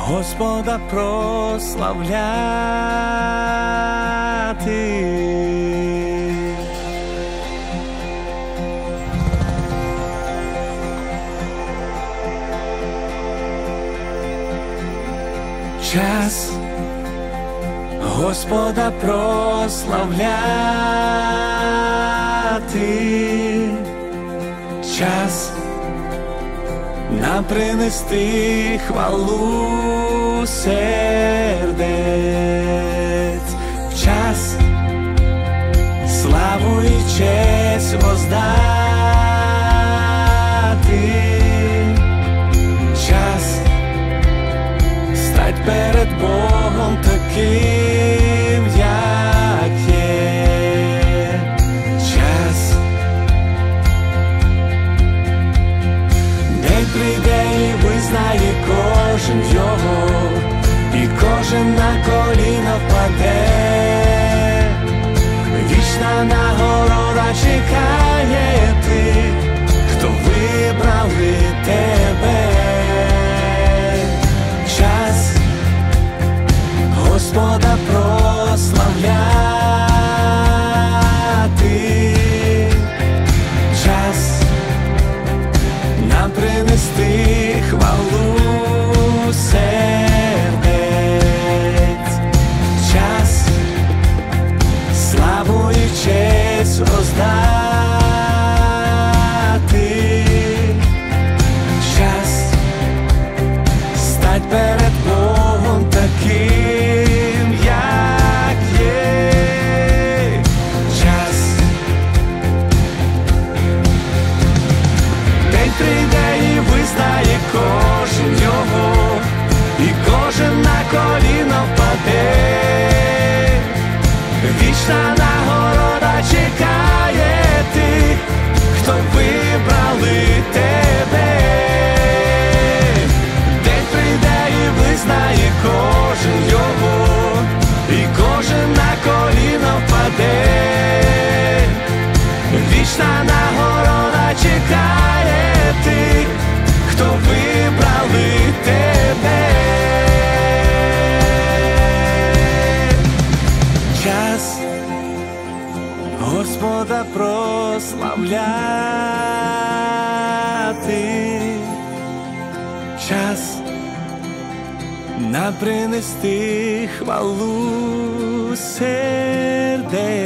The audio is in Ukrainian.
Господа прославляти. Час Господа прославляти, час нам принести хвалу сердець, час славу і честь воздати, час стать перед Богом таким, як є, час день прийде і визнає кожен його, і кожен на коліна впаде. Вічна нагорода чекає тих, хто вибрали тебе. Час Господа прославляти, час нам принести хвалу сердець, час славу і честь роздати, час стать перед Богом таким, як є, час день прийде і визнає кожен його, і кожен на коліна впаде. Вічна нагорода чекає тих, хто вибрали тебе. День прийде і визнає кожен його, і кожен на коліна впаде. Вічна нагорода чекає тих, хто вибрали тебе. Час Господа прославляти, час нам принести хвалу сердець.